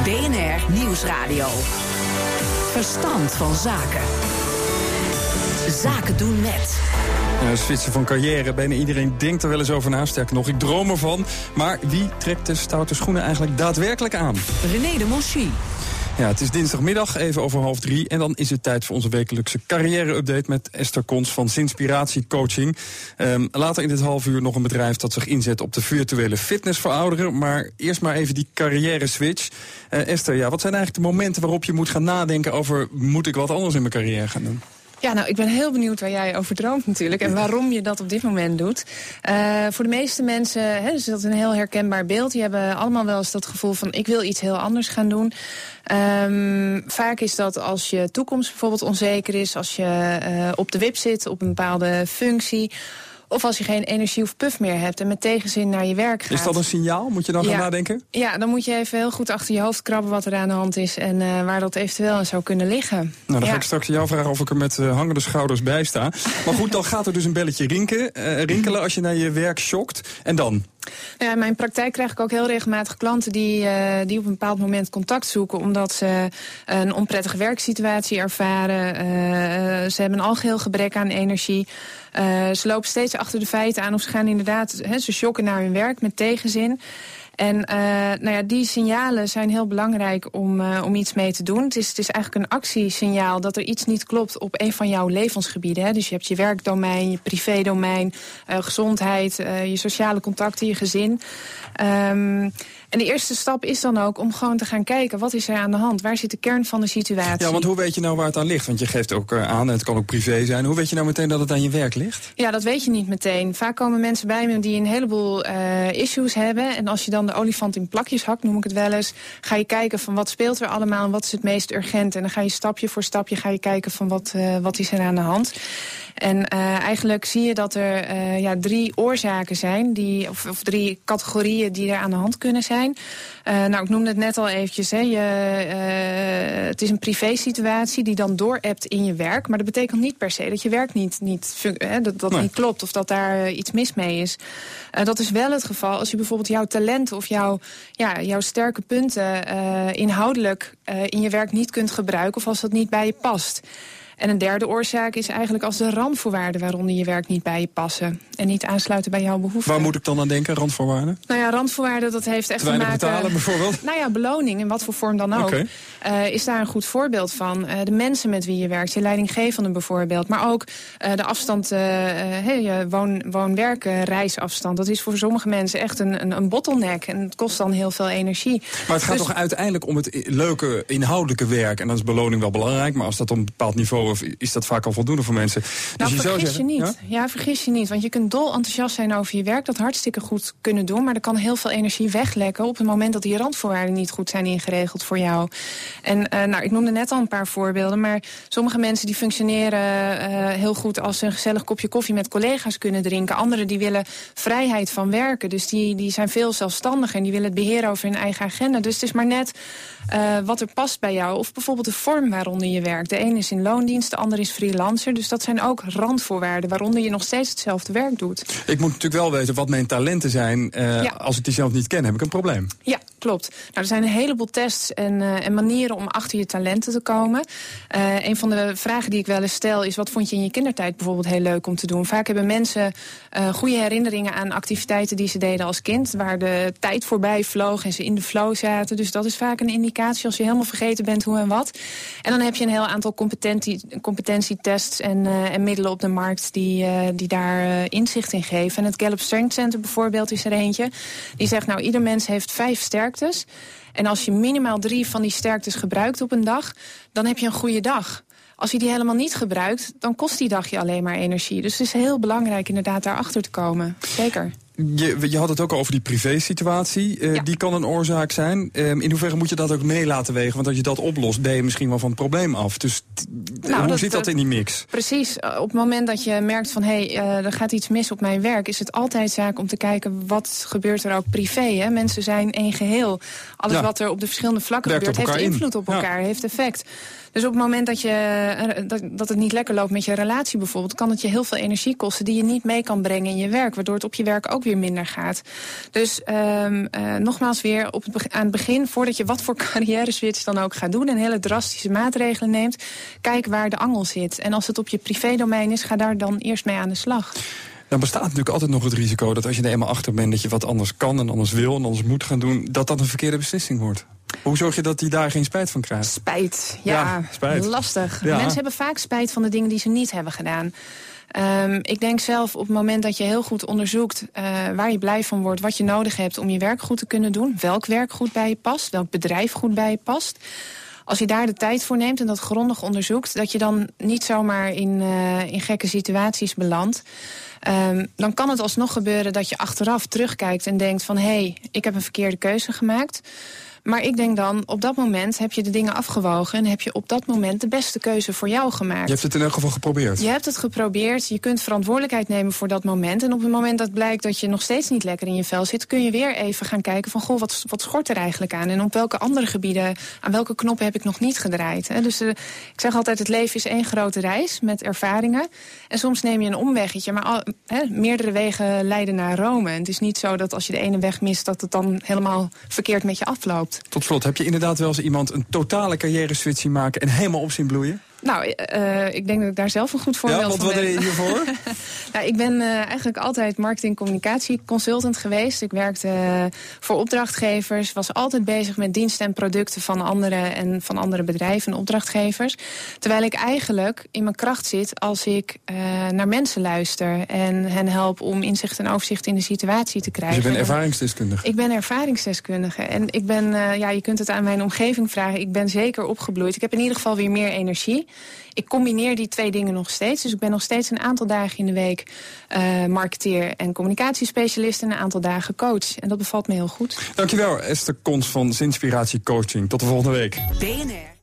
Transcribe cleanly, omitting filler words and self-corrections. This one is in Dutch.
BNR Nieuwsradio. Verstand van zaken. Zaken doen met. Switchen van carrière, bijna iedereen denkt er wel eens over na. Sterker nog, ik droom ervan. Maar wie trekt de stoute schoenen eigenlijk daadwerkelijk aan? René de Monchy. Ja, het is dinsdagmiddag, even over 2:30. En dan is het tijd voor onze wekelijkse carrière-update met Esther Kons van Zinspiratie Coaching. Later in dit half uur nog een bedrijf dat zich inzet op de virtuele fitness voor ouderen. Maar eerst maar even die carrière-switch. Esther, ja, wat zijn eigenlijk de momenten waarop je moet gaan nadenken over, moet ik wat anders in mijn carrière gaan doen? Ja, nou, ik ben heel benieuwd waar jij over droomt natuurlijk. En waarom je dat op dit moment doet. Voor de meeste mensen is dat een heel herkenbaar beeld. Die hebben allemaal wel eens dat gevoel van, ik wil iets heel anders gaan doen. Vaak is dat als je toekomst bijvoorbeeld onzeker is. Als je op de wip zit op een bepaalde functie. Of als je geen energie of puff meer hebt en met tegenzin naar je werk gaat. Is dat een signaal? Moet je dan gaan nadenken? Ja, dan moet je even heel goed achter je hoofd krabben wat er aan de hand is. En waar dat eventueel aan zou kunnen liggen. Nou, dan ga ik straks jou vragen of ik er met hangende schouders bij sta. Maar goed, dan gaat er dus een belletje rinkelen als je naar je werk schokt. En dan? Ja, in mijn praktijk krijg ik ook heel regelmatig klanten die op een bepaald moment contact zoeken. Omdat ze een onprettige werksituatie ervaren. Ze hebben een algeheel gebrek aan energie. Ze lopen steeds achter de feiten aan of ze gaan inderdaad, ze shocken naar hun werk met tegenzin. En die signalen zijn heel belangrijk om iets mee te doen. Het is eigenlijk een actiesignaal dat er iets niet klopt op een van jouw levensgebieden. Hè. Dus je hebt je werkdomein, je privédomein, gezondheid, je sociale contacten, je gezin. En de eerste stap is dan ook om gewoon te gaan kijken, wat is er aan de hand? Waar zit de kern van de situatie? Ja, want hoe weet je nou waar het aan ligt? Want je geeft ook aan, en het kan ook privé zijn. Hoe weet je nou meteen dat het aan je werk ligt? Ja, dat weet je niet meteen. Vaak komen mensen bij me die een heleboel issues hebben. En als je dan de olifant in plakjes hakt, noem ik het wel eens, ga je kijken van wat speelt er allemaal en wat is het meest urgent. En dan ga je stapje voor stapje kijken van wat is er aan de hand. En eigenlijk zie je dat er 3 oorzaken zijn, of 3 categorieën die er aan de hand kunnen zijn. Ik noemde het net al eventjes. Het is een privésituatie die dan doorebt in je werk. Maar dat betekent niet per se dat je werk niet niet klopt of dat daar iets mis mee is. Dat is wel het geval als je bijvoorbeeld jouw talenten of jouw sterke punten inhoudelijk in je werk niet kunt gebruiken of als dat niet bij je past. En een derde oorzaak is eigenlijk als de randvoorwaarden waaronder je werk niet bij je passen. En niet aansluiten bij jouw behoeften. Waar moet ik dan aan denken, randvoorwaarden? Nou ja, randvoorwaarden, dat heeft echt te maken... betalen bijvoorbeeld? Nou ja, beloning, in wat voor vorm dan ook. Okay. Is daar een goed voorbeeld van. De mensen met wie je werkt, je leidinggevende bijvoorbeeld. Maar ook de afstand, je woon-werk-reisafstand. Dat is voor sommige mensen echt een bottleneck. En het kost dan heel veel energie. Maar het gaat toch uiteindelijk om het leuke, inhoudelijke werk. En dan is beloning wel belangrijk. Maar als dat op een bepaald niveau is dat vaak al voldoende voor mensen. Dus vergis je niet. Ja, vergis je niet. Want je kunt dol enthousiast zijn over je werk, dat hartstikke goed kunnen doen. Maar er kan heel veel energie weglekken op het moment dat die randvoorwaarden niet goed zijn ingeregeld voor jou. En ik noemde net al een paar voorbeelden. Maar sommige mensen die functioneren heel goed als ze een gezellig kopje koffie met collega's kunnen drinken. Anderen die willen vrijheid van werken. Dus die zijn veel zelfstandiger en die willen het beheer over hun eigen agenda. Dus het is maar net wat er past bij jou. Of bijvoorbeeld de vorm waaronder je werkt. De een is in loondienst, de ander is freelancer. Dus dat zijn ook randvoorwaarden waaronder je nog steeds hetzelfde werk doet. Ik moet natuurlijk wel weten wat mijn talenten zijn. Als ik die zelf niet ken, heb ik een probleem. Ja, klopt. Nou, er zijn een heleboel tests en manieren om achter je talenten te komen. Een van de vragen die ik wel eens stel is, wat vond je in je kindertijd bijvoorbeeld heel leuk om te doen? Vaak hebben mensen goede herinneringen aan activiteiten die ze deden als kind, waar de tijd voorbij vloog en ze in de flow zaten. Dus dat is vaak een indicatie als je helemaal vergeten bent hoe en wat. En dan heb je een heel aantal competentietests en middelen op de markt die daar inzicht in geven. En het Gallup Strength Center bijvoorbeeld is er eentje. Die zegt, nou, ieder mens heeft 5 sterktes. En als je minimaal 3 van die sterktes gebruikt op een dag, dan heb je een goede dag. Als je die helemaal niet gebruikt, dan kost die dag je alleen maar energie. Dus het is heel belangrijk inderdaad daarachter te komen. Zeker. Je had het ook over die privésituatie. Die kan een oorzaak zijn. In hoeverre moet je dat ook mee laten wegen? Want als je dat oplost, ben je misschien wel van het probleem af. Dus hoe zit dat in die mix? Precies. Op het moment dat je merkt van, er gaat iets mis op mijn werk, is het altijd zaak om te kijken, wat gebeurt er ook privé? Hè? Mensen zijn één geheel. Alles wat er op de verschillende vlakken gebeurt, heeft invloed op elkaar, heeft effect. Dus op het moment dat het niet lekker loopt met je relatie bijvoorbeeld, kan het je heel veel energie kosten die je niet mee kan brengen in je werk, waardoor het op je werk ook weer minder gaat. Dus nogmaals weer aan het begin, voordat je wat voor carrière-switch dan ook gaat doen en hele drastische maatregelen neemt, kijk waar de angel zit. En als het op je privédomein is, ga daar dan eerst mee aan de slag. Dan bestaat natuurlijk altijd nog het risico dat als je er eenmaal achter bent dat je wat anders kan en anders wil en anders moet gaan doen, dat dat een verkeerde beslissing wordt. Hoe zorg je dat die daar geen spijt van krijgt? Spijt, spijt. Lastig. Ja. Mensen hebben vaak spijt van de dingen die ze niet hebben gedaan. Ik denk zelf op het moment dat je heel goed onderzoekt waar je blij van wordt, wat je nodig hebt om je werk goed te kunnen doen, welk werk goed bij je past, welk bedrijf goed bij je past. Als je daar de tijd voor neemt en dat grondig onderzoekt, dat je dan niet zomaar in gekke situaties belandt. Dan kan het alsnog gebeuren dat je achteraf terugkijkt en denkt van hé, ik heb een verkeerde keuze gemaakt. Maar ik denk dan, op dat moment heb je de dingen afgewogen en heb je op dat moment de beste keuze voor jou gemaakt. Je hebt het in elk geval geprobeerd. Je hebt het geprobeerd, je kunt verantwoordelijkheid nemen voor dat moment. En op het moment dat blijkt dat je nog steeds niet lekker in je vel zit, kun je weer even gaan kijken van goh, wat schort er eigenlijk aan? En op welke andere gebieden, aan welke knoppen heb ik nog niet gedraaid? Hè? Dus ik zeg altijd, het leven is één grote reis met ervaringen. En soms neem je een omweggetje, maar meerdere wegen leiden naar Rome. En het is niet zo dat als je de ene weg mist, dat het dan helemaal verkeerd met je afloopt. Tot slot, heb je inderdaad wel eens iemand een totale carrière-switch zien maken en helemaal op zien bloeien? Nou, ik denk dat ik daar zelf een goed voorbeeld van ben. Ja, wat deed je hiervoor? Nou, ik ben eigenlijk altijd marketing-communicatie-consultant geweest. Ik werkte voor opdrachtgevers, was altijd bezig met diensten en producten van anderen en van andere bedrijven en opdrachtgevers. Terwijl ik eigenlijk in mijn kracht zit als ik naar mensen luister en hen help om inzicht en overzicht in de situatie te krijgen. Dus je bent ervaringsdeskundige? Ik ben ervaringsdeskundige. En ik ben, je kunt het aan mijn omgeving vragen, ik ben zeker opgebloeid. Ik heb in ieder geval weer meer energie. Ik combineer die twee dingen nog steeds. Dus ik ben nog steeds een aantal dagen in de week marketeer en communicatiespecialist en een aantal dagen coach. En dat bevalt me heel goed. Dankjewel, Esther Kons van Zinspiratie Coaching. Tot de volgende week. BNR.